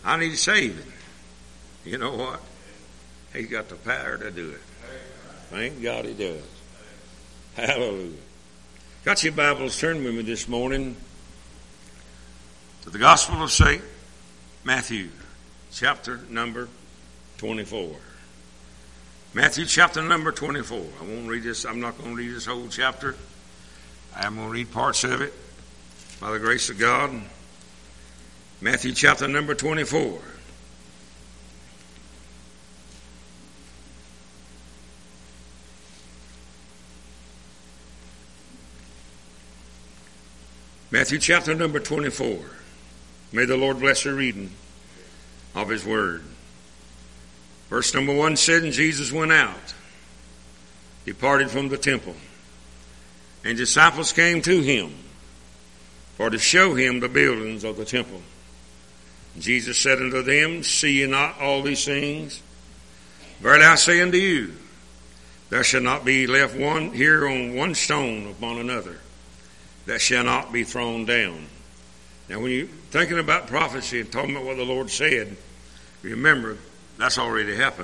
I need saving. You know what? He's got the power to do it. Thank God he does. Hallelujah. Got your Bibles, turn with me this morning to the Gospel of St. Matthew, chapter number 24. Matthew chapter number 24. I won't read this. I'm not going to read this whole chapter. I am going to read parts of it by the grace of God. Matthew chapter number 24. Matthew chapter number 24. May the Lord bless the reading of his word. Verse number 1 said, and Jesus went out, departed from the temple, and disciples came to him for to show him the buildings of the temple. And Jesus said unto them, see ye not all these things? Verily I say unto you, there shall not be left one here on one stone upon another that shall not be thrown down. Now when you're thinking about prophecy and talking about what the Lord said, remember, that's already happened.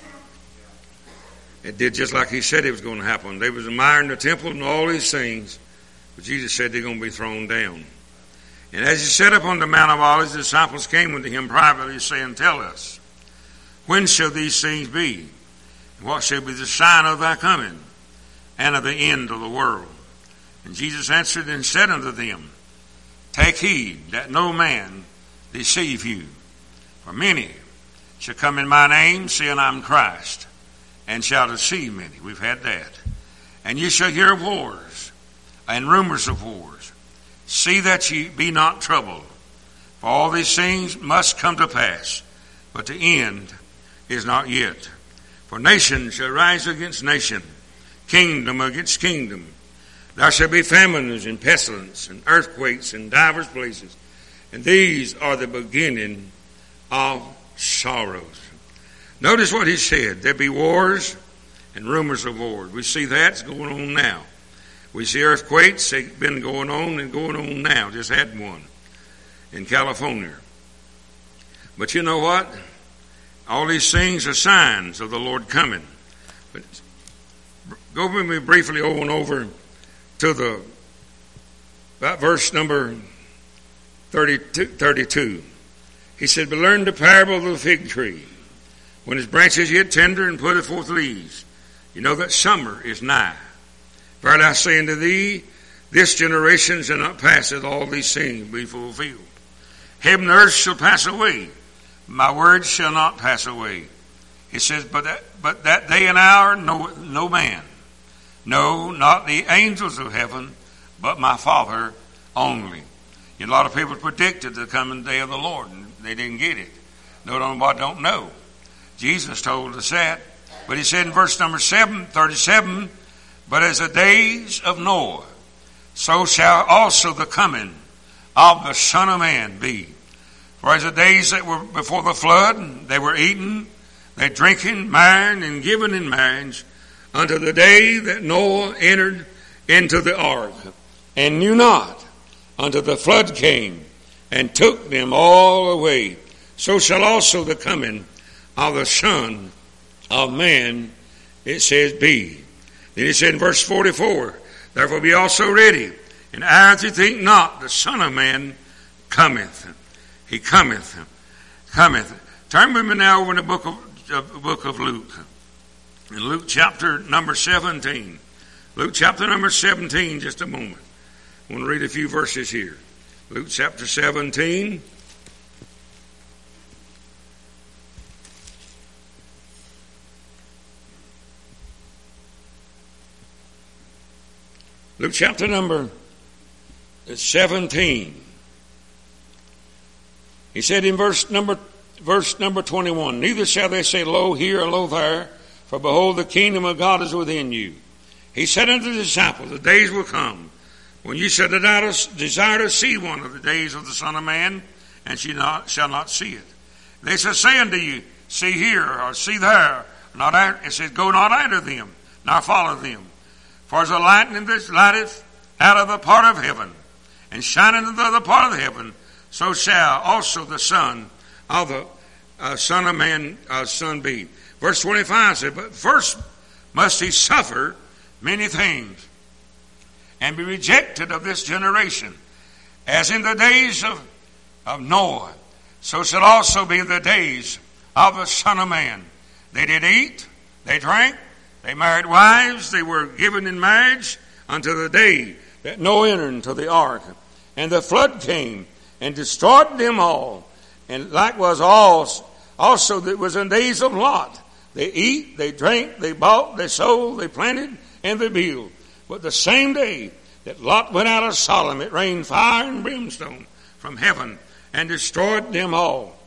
It did just like he said it was going to happen. They was admiring the temple and all these things, but Jesus said they're going to be thrown down. And as he sat up on the Mount of Olives, the disciples came unto him privately, saying, tell us, when shall these things be? And what shall be the sign of thy coming and of the end of the world? And Jesus answered and said unto them, take heed that no man deceive you. For many shall come in my name, saying, I'm Christ, and shall deceive many. We've had that. And ye shall hear of wars and rumors of wars. See that ye be not troubled. For all these things must come to pass, but the end is not yet. For nation shall rise against nation, kingdom against kingdom. There shall be famines and pestilence and earthquakes in divers places. And these are the beginning of sorrows. Notice what he said. There be wars and rumors of wars. We see that's going on now. We see earthquakes. They've been going on and going on now. Just had one in California. But you know what? All these things are signs of the Lord coming. But go with me briefly over to about verse number 32. He said, but learn the parable of the fig tree. When his branch is yet tender and putteth forth leaves, you know that summer is nigh. Verily I say unto thee, this generation shall not pass it, all these things be fulfilled. Heaven and earth shall pass away, my words shall not pass away. He says, but that day and hour no man, no, not the angels of heaven, but my Father only. A lot of people predicted the coming day of the Lord, and they didn't get it. Nobody don't know. Jesus told us that. But he said in verse number 37, but as the days of Noah, so shall also the coming of the Son of Man be. For as the days that were before the flood, they were eating, they drinking, marrying, and giving in marriage, unto the day that Noah entered into the ark, and knew not, until the flood came, and took them all away. So shall also the coming of the Son of Man, it says, be. Then he said in verse 44, therefore be also ready, and as you think not, the Son of Man cometh. He cometh. Turn with me now over in the book of Luke. In Luke chapter number 17. Luke chapter number 17, just a moment. I want to read a few verses here. Luke chapter 17. Luke chapter number 17. He said in verse number 21, neither shall they say, lo here or lo there, for behold, the kingdom of God is within you. He said unto the disciples, the days will come when you shall desire to see one of the days of the Son of Man, and shall not see it. They shall say unto you, see here or see there. It says, go not after them, nor follow them. For as the lightning that lighteth out of the part of heaven, and shineth into the other part of heaven, so shall also the Son of the Son of Man, son be. Verse 25 said, but first must he suffer many things and be rejected of this generation. As in the days of Noah, so shall also be the days of the Son of Man. They did eat, they drank, they married wives, they were given in marriage until the day that Noah entered into the ark. And the flood came and destroyed them all. And likewise also that was in the days of Lot. They eat, they drank, they bought, they sold, they planted, and they built. But the same day that Lot went out of Sodom, it rained fire and brimstone from heaven and destroyed them all.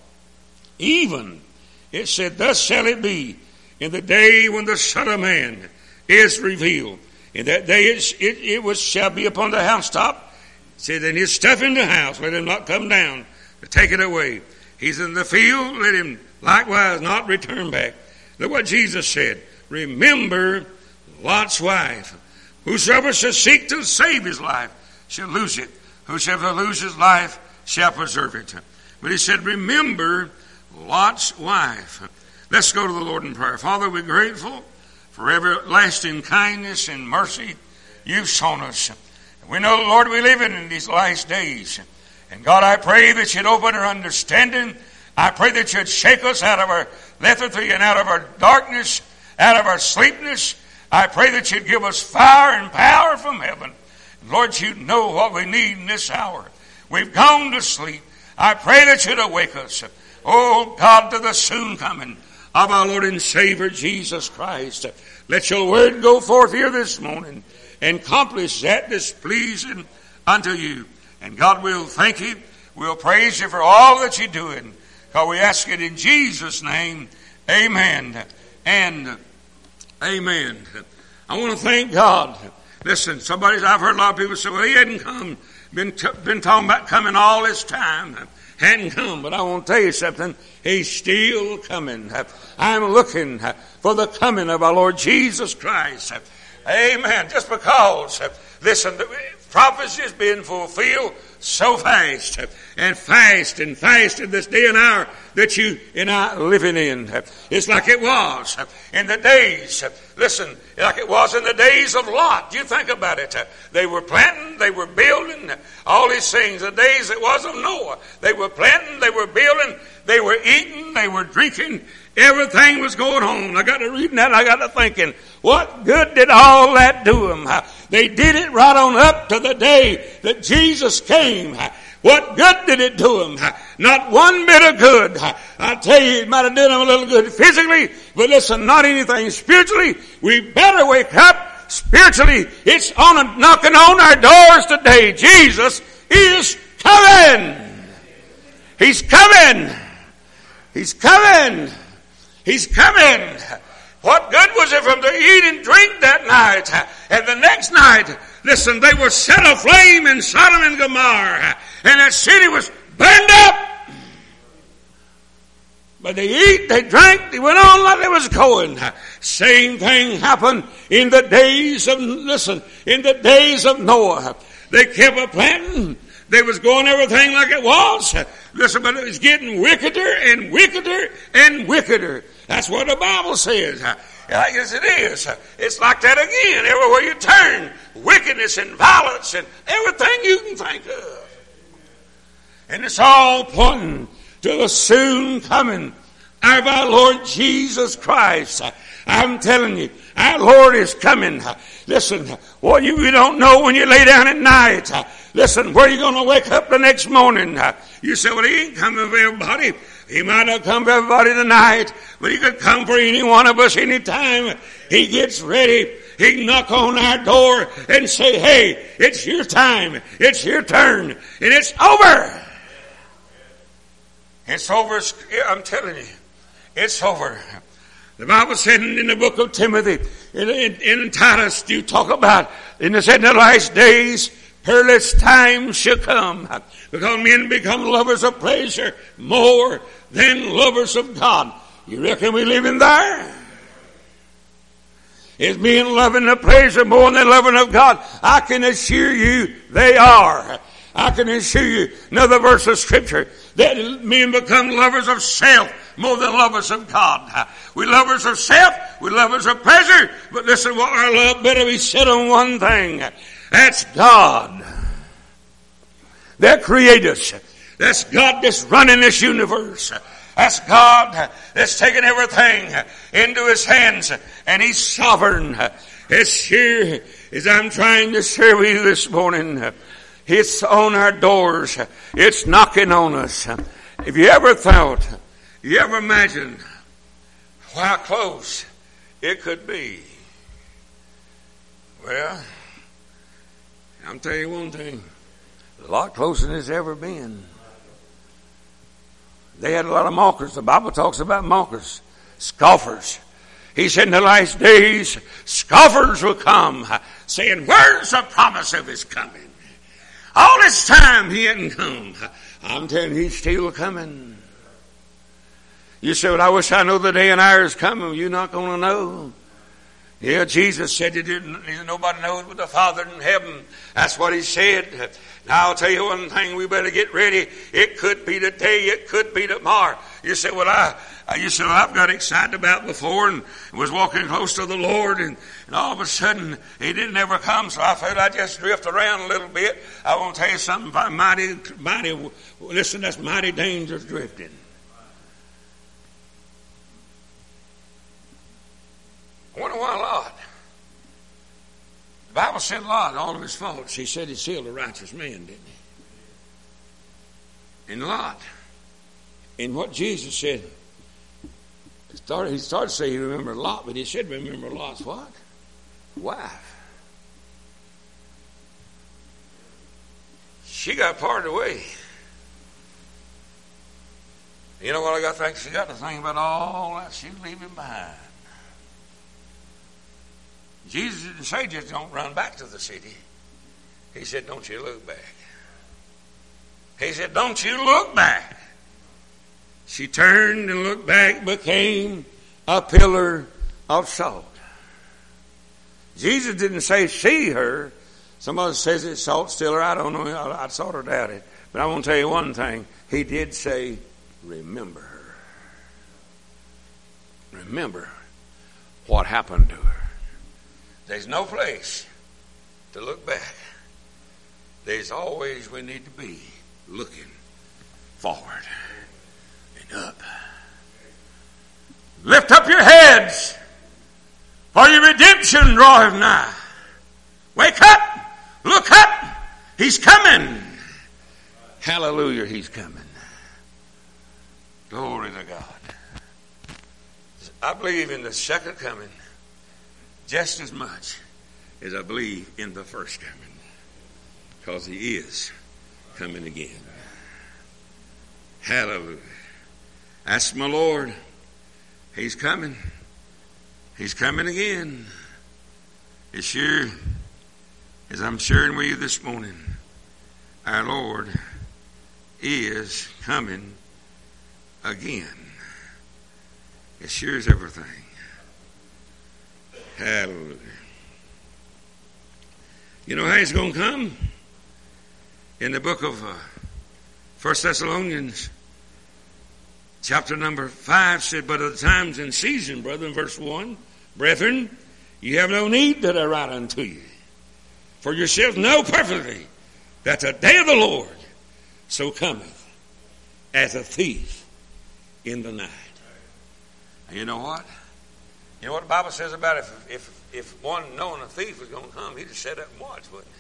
Even, it said, thus shall it be in the day when the Son of Man is revealed. In that day it shall be upon the housetop. It said, and his stuff in the house, let him not come down to take it away. He's in the field, let him likewise not return back. Look what Jesus said. Remember Lot's wife. Whosoever shall seek to save his life shall lose it. Whosoever lose his life shall preserve it. But he said, remember Lot's wife. Let's go to the Lord in prayer. Father, we're grateful for everlasting kindness and mercy you've shown us. We know, Lord, we live in these last days. And God, I pray that you'd open our understanding. I pray that you'd shake us out of our lethargy and out of our darkness, out of our sleepiness. I pray that you'd give us fire and power from heaven. Lord, you know what we need in this hour. We've gone to sleep. I pray that you'd awake us. Oh, God, to the soon coming of our Lord and Savior, Jesus Christ. Let your word go forth here this morning and accomplish that that's pleasing unto you. And God, we'll thank you. We'll praise you for all that you're doing. God, we ask it in Jesus' name. Amen and amen. I want to thank God. Listen, I've heard a lot of people say, well, he hadn't come. Been talking about coming all this time. Hadn't come, but I want to tell you something. He's still coming. I'm looking for the coming of our Lord Jesus Christ. Amen. Just because, listen, the prophecy is being fulfilled so fast and fast in this day and hour that you and I are living in. It's like it was in the days, listen, like it was in the days of Lot. You think about it. They were planting, they were building, all these things. The days it was of Noah. They were planting, they were building, they were eating, they were drinking. Everything was going on. I got to reading that and I got to thinking, what good did all that do them? They did it right on up to the day that Jesus came. What good did it do them? Not one bit of good. I tell you, it might have done them a little good physically, but listen, not anything spiritually. We better wake up spiritually. It's knocking on our doors today. Jesus is coming. He's coming. He's coming. He's coming. What good was it for them to eat and drink that night? And the next night, listen, they were set aflame in Sodom and Gomorrah. And that city was burned up. But they eat, they drank, they went on like they was going. Same thing happened in the days of, in the days of Noah. They kept a planting. They was going everything like it was. Listen, but it was getting wickeder and wickeder and wickeder. That's what the Bible says. I guess it is. It's like that again. Everywhere you turn, wickedness and violence and everything you can think of. And it's all pointing to the soon coming of our Lord Jesus Christ. I'm telling you, our Lord is coming. Listen, what you don't know when you lay down at night. Listen, where are you going to wake up the next morning? You say, well, he ain't coming for everybody. He might not come for everybody tonight, but he could come for any one of us anytime he gets ready. He can knock on our door and say, hey, it's your time. It's your turn. And it's over. It's over. I'm telling you, it's over. The Bible said in the book of Timothy, in Titus, you talk about, and it said in the last days, perilous times shall come, because men become lovers of pleasure more than lovers of God. You reckon we live in there? Is being loving the pleasure more than loving of God? I can assure you they are. I can assure you another verse of Scripture that men become lovers of self more than lovers of God. We lovers of self, we lovers of pleasure, but listen, what our love better be set on one thing. That's God that created us. That's God that's running this universe. That's God that's taken everything into His hands, and He's sovereign. It's here as I'm trying to share with you this morning. It's on our doors. It's knocking on us. Have you ever thought, you ever imagined how close it could be? Well, I'll tell you one thing. A lot closer than it's ever been. They had a lot of mockers. The Bible talks about mockers, scoffers. He said in the last days, scoffers will come, saying, where's the promise of His coming? All this time He hadn't come. I'm telling you, He's still coming. You say, well, I wish I know the day and hour is coming. You're not going to know. Yeah, Jesus said nobody knows but the Father in heaven. That's what He said. Now I'll tell you one thing, we better get ready. It could be today, it could be tomorrow. You say, well, I've got excited about before and was walking close to the Lord, and all of a sudden He didn't ever come, so I thought I'd just drift around a little bit. I want to tell you something mighty, listen, that's mighty dangerous drifting. I wonder why Lot. The Bible said Lot, all of his faults, He said He sealed a righteous man, didn't He? And Lot, in what Jesus said, he started to say He remembered Lot, but He said remember Lot's what? Wife. She got parted away. You know what I got to think? She got to think about all that she's leaving behind. Jesus didn't say just don't run back to the city. He said, don't you look back. He said, don't you look back. She turned and looked back, became a pillar of salt. Jesus didn't say see her. Somebody says it's salt stiller. I don't know. I'd sort of doubt it. But I want to tell you one thing. He did say, remember her. Remember what happened to her. There's no place to look back. There's always we need to be looking forward and up. Lift up your heads, for your redemption draweth nigh. Wake up, look up, He's coming. Hallelujah, He's coming. Glory to God. I believe in the second coming just as much as I believe in the first coming, because He is coming again. Hallelujah. That's my Lord. He's coming. He's coming again. As sure as I'm sharing with you this morning, our Lord is coming again. As sure as everything. Hallelujah. You know how He's going to come? In the book of 1 Thessalonians, chapter number 5 said, but of the times and season, brethren, verse 1, brethren, you have no need that I write unto you. For yourselves know perfectly that the day of the Lord so cometh as a thief in the night. And you know what? You know what the Bible says about if one knowing a thief was going to come, he'd have set up and watched, wouldn't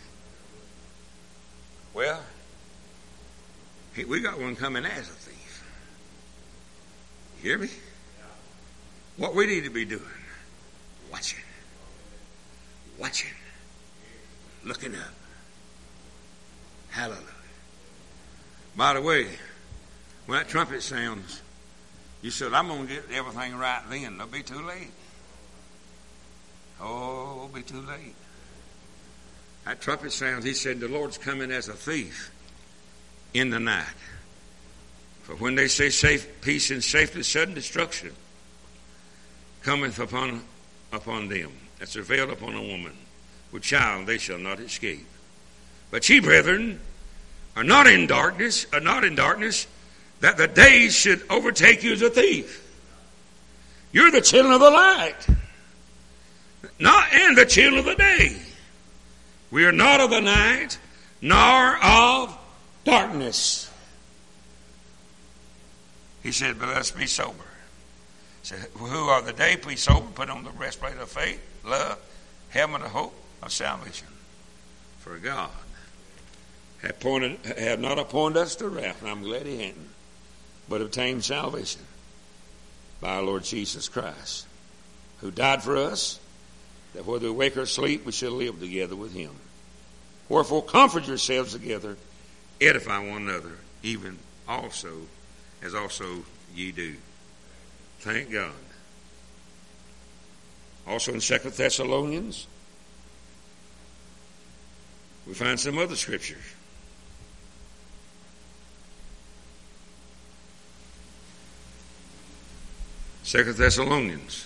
he? Well, we got one coming as a thief. You hear me? What we need to be doing, watching, looking up. Hallelujah. By the way, when that trumpet sounds, you said, I'm going to get everything right then. It'll be too late. Oh, it'll be too late. That trumpet sounds, He said, the Lord's coming as a thief in the night. For when they say safe, peace and safety, sudden destruction cometh upon them that travail upon a woman. With child they shall not escape. But ye, brethren, are not in darkness, that the day should overtake you as a thief. You're the children of the light, and the children of the day. We are not of the night, nor of darkness. He said, but let's be sober. He said, who are the day? Be sober, put on the breastplate of faith, love, helmet of hope, of salvation. For God had not appointed us to wrath, and I'm glad he hadn't, but obtained salvation by our Lord Jesus Christ, who died for us, that whether we wake or sleep, we shall live together with him. Wherefore comfort yourselves together, edify one another, even also as also ye do. Thank God. Also in 2 Thessalonians, we find some other scriptures. 2 Thessalonians.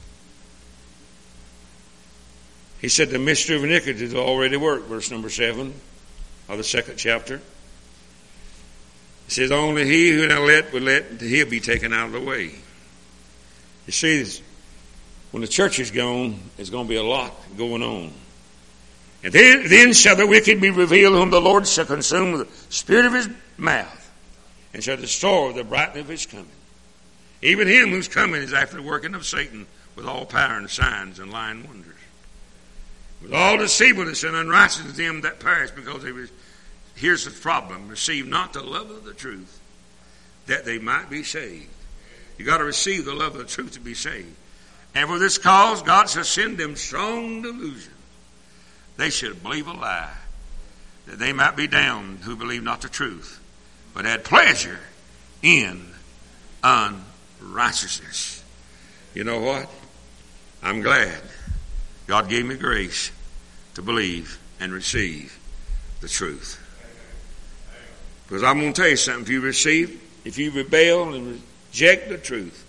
He said the mystery of iniquity is already worked, verse number 7 of the 2nd chapter. He says, only he who now will let he'll be taken out of the way. You see, when the church is gone, there's going to be a lot going on. And then shall the wicked be revealed, whom the Lord shall consume with the spirit of his mouth, and shall destroy the brightness of his coming. Even him whose coming is after the working of Satan with all power and signs and lying wonders, with all deceitfulness and unrighteousness of them that perish, because they here's the problem, receive not the love of the truth, that they might be saved. You got to receive the love of the truth to be saved. And for this cause, God shall send them strong delusion. They should believe a lie, that they might be damned who believe not the truth, but had pleasure in unrighteousness. You know what? I'm glad God gave me grace to believe and receive the truth. Because I'm going to tell you something. If you rebel and reject the truth,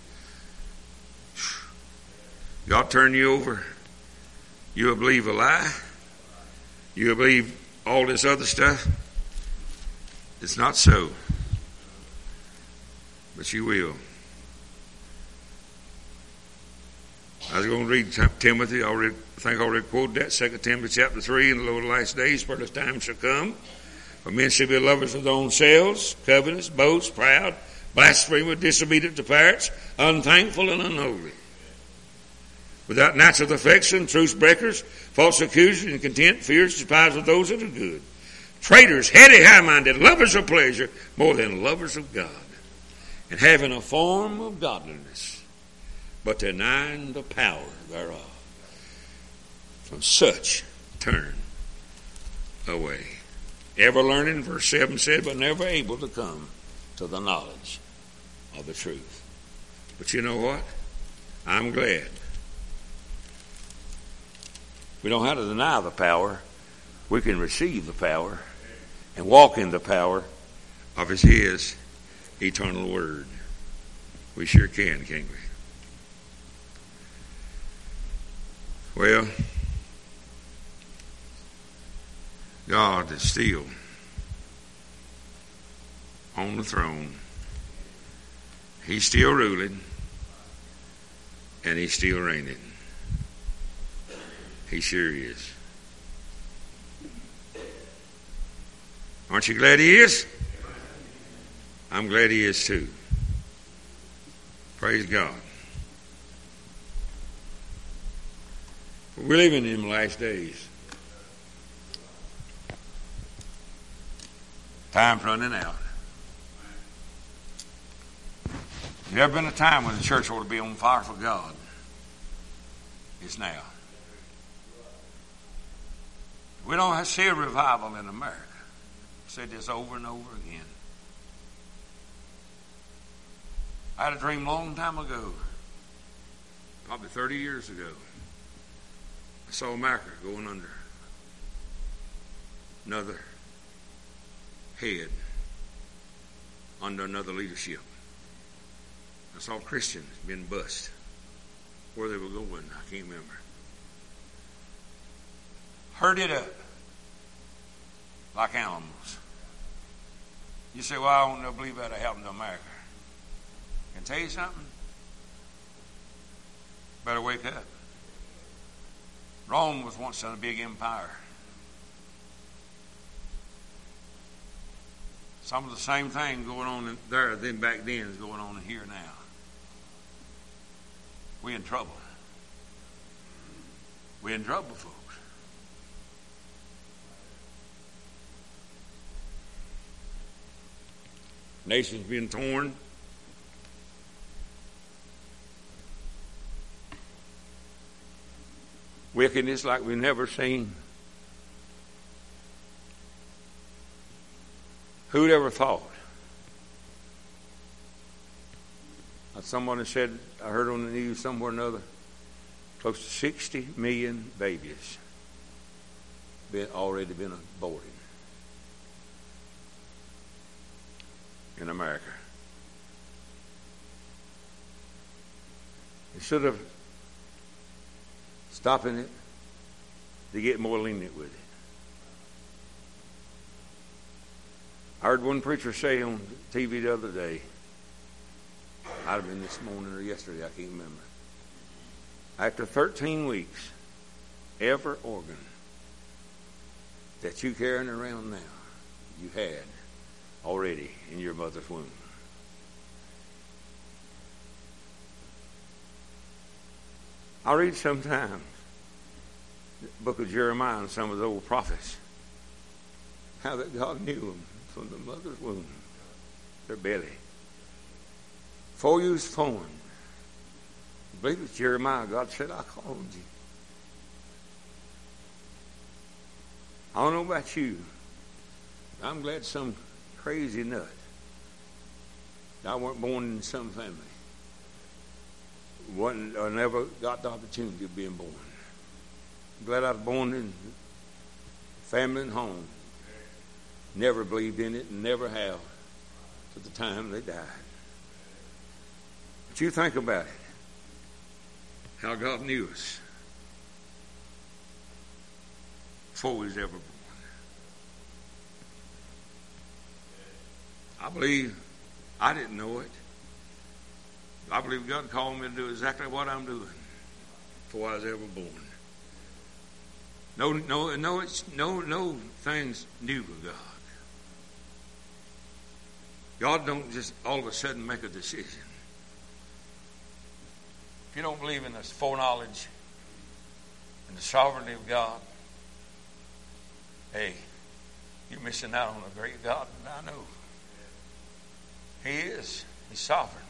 God turn you over. You will believe a lie. You will believe all this other stuff. It's not so. But you will. I was going to read Timothy. I think I already quoted that. 2 Timothy chapter 3. In the last days, perilous times shall come. For men shall be lovers of their own selves, covetous, boast, proud, blasphemers, disobedient to parents, unthankful and unholy, without natural affection, truce breakers, false accusers, incontent, fierce, despisers of those that are good, traitors, heady, high-minded, lovers of pleasure more than lovers of God, and having a form of godliness, but denying the power thereof. From such turn away. Ever learning, verse 7 said, but never able to come to the knowledge of the truth. But you know what? I'm glad. We don't have to deny the power. We can receive the power and walk in the power of his eternal word. We sure can, can't we? Well, God is still on the throne. He's still ruling, and he's still reigning. He sure is. Aren't you glad he is? I'm glad he is too. Praise God. We're living in the last days. Time's running out. There's never been a time when the church ought to be on fire for God. It's now. We don't see a revival in America. I've said this over and over again. I had a dream a long time ago, probably 30 years ago. I saw America going under. Another head under another leadership. I saw Christians being bust. Where they were going, I can't remember. Herded up like animals. You say, well, I don't know, believe that'll happen to America. Can I tell you something? Better wake up. Rome was once a big empire. Some of the same thing going on there then back then is going on here now. We're in trouble. We're in trouble, folks. Nations being torn. Wickedness like we've never seen. Who'd ever thought? Someone said, I heard on the news somewhere or another, close to 60 million babies already been aborted in America. Instead of stopping it, they get more lenient with it. I heard one preacher say on TV the other day, might have been this morning or yesterday, I can't remember. After 13 weeks, every organ that you're carrying around now, you had already in your mother's womb. I read sometimes the book of Jeremiah and some of the old prophets, how that God knew them from the mother's womb, their belly. Before you was formed, I believe it's Jeremiah, God said, I called you. I don't know about you, but I'm glad some crazy nut that I weren't born in some family. I never got the opportunity of being born. I'm glad I was born in family and home. Never believed in it and never have to the time they died. But you think about it, how God knew us before we was ever born. I believe I didn't know it. I believe God called me to do exactly what I'm doing before I was ever born. No things new with God. God don't just all of a sudden make a decision. If you don't believe in the foreknowledge and the sovereignty of God, hey, you're missing out on a great God that I know. He is. He's sovereign.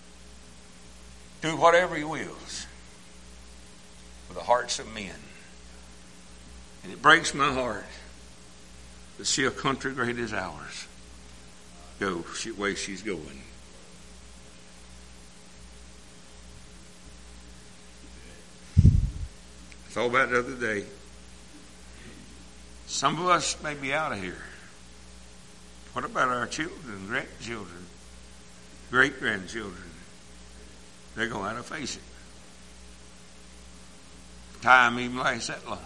Do whatever He wills for the hearts of men. And it breaks my heart to see a country great as ours go the way she's going. I thought about the other day. Some of us may be out of here. What about our children, grandchildren, great-grandchildren? They're going to have to face it. Time even lasts that long.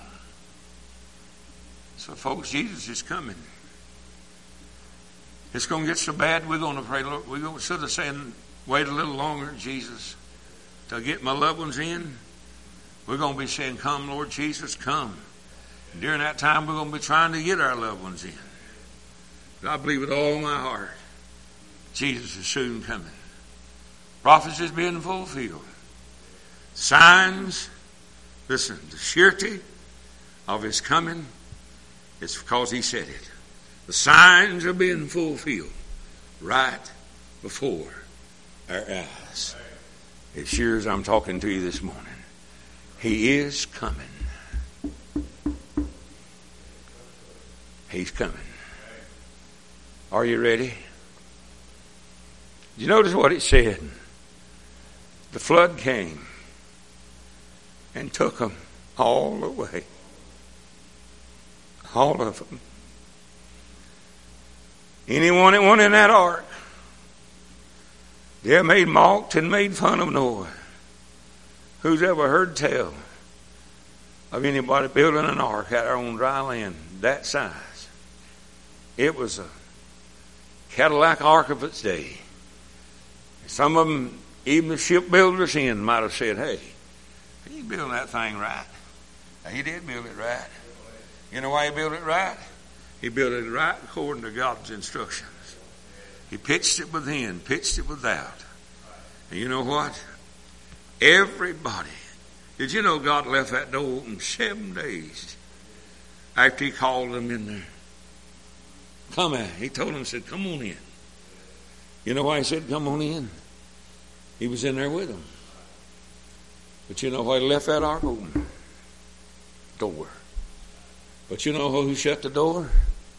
So, folks, Jesus is coming. It's going to get so bad, we're going to pray, Lord, we're going to, instead of saying, wait a little longer, Jesus, to get my loved ones in, we're going to be saying, come, Lord Jesus, come. And during that time, we're going to be trying to get our loved ones in. But I believe with all my heart, Jesus is soon coming. Prophecies being fulfilled. Signs, listen, the surety of His coming is because He said it. The signs are being fulfilled right before our eyes. As sure as I'm talking to you this morning, He is coming. He's coming. Are you ready? Did you notice what it said? The flood came and took them all away. All of them. Anyone that went in that ark, they made mocked and made fun of Noah. Who's ever heard tell of anybody building an ark out there on dry land that size? It was Cadillac ark of its day. Some of them, even the shipbuilders in, might have said, hey, he built that thing right. Now, he did build it right. You know why he built it right? He built it right according to God's instructions. He pitched it within, pitched it without. And you know what? Everybody. Did you know God left that door open 7 days after he called them in there? Come in. He told them, said, come on in. You know why he said, come on in? He was in there with them. But you know why he left that ark open? Door. But you know who shut the door?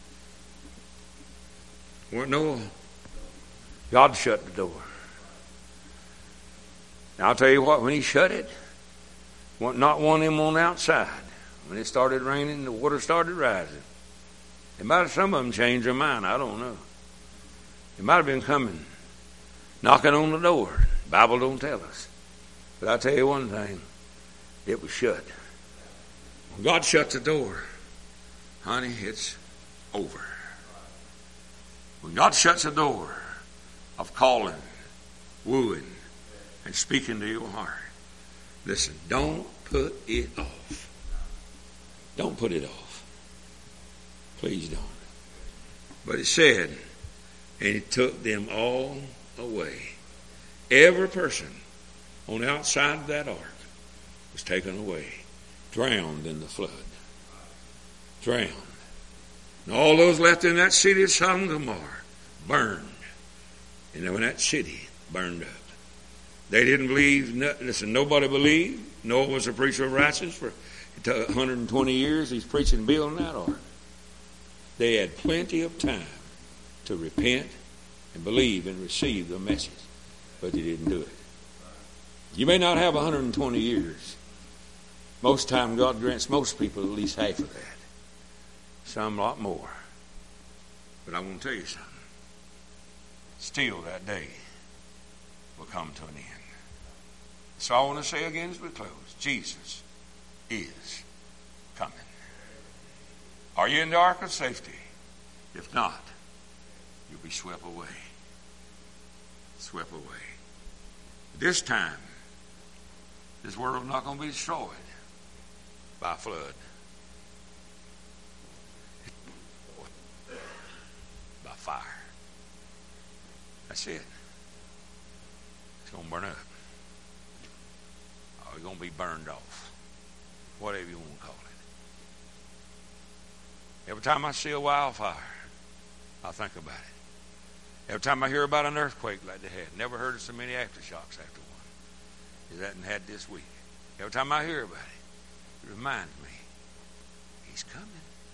Weren't Noah. God shut the door. Now I'll tell you what, when he shut it, not one of them on the outside. When it started raining, the water started rising. It might have some of them changed their mind. I don't know. It might have been coming, knocking on the door. The Bible don't tell us. But I'll tell you one thing. It was shut. When God shut the door, honey, it's over. When God shuts the door of calling, wooing, and speaking to your heart, listen, don't put it off. Don't put it off. Please don't. But it said, and he took them all away. Every person on the outside of that ark was taken away, drowned in the flood. Drowned. And all those left in that city of Sodom and Gomorrah burned. And then when that city burned up, they didn't believe. Listen, nobody believed. Noah was a preacher of righteousness for 120 years. He's preaching building that ark. They had plenty of time to repent and believe and receive the message, but they didn't do it. You may not have 120 years. Most time God grants most people at least half of that. Some a lot more. But I want to tell you something. Still that day will come to an end. So I want to say again as we close, Jesus is coming. Are you in the ark of safety? If not, you'll be swept away. Swept away. This time, this world is not going to be destroyed by flood. By fire. That's it. It's going to burn up. Or it's going to be burned off. Whatever you want to call it. Every time I see a wildfire, I think about it. Every time I hear about an earthquake like they had, never heard of so many aftershocks after one as that and had this week. Every time I hear about it, it reminds me, he's coming.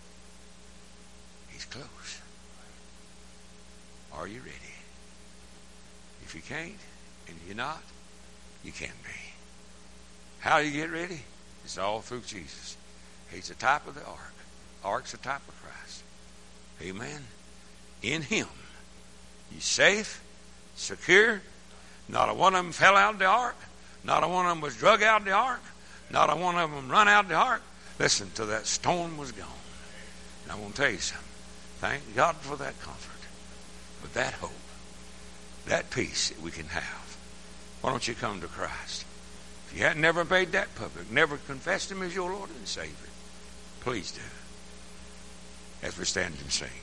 He's close. Are you ready? If you can't, and you're not, you can be. How do you get ready? It's all through Jesus. He's the type of the ark. Ark's the type of Christ. Amen. In him, you're safe, secure. Not a one of them fell out of the ark. Not a one of them was drug out of the ark. Not a one of them run out of the ark. Listen, till that storm was gone. And I want to tell you something. Thank God for that comfort. But that hope, that peace that we can have. Why don't you come to Christ? If you hadn't never made that public, never confessed him as your Lord and Savior, please do. As we stand and sing.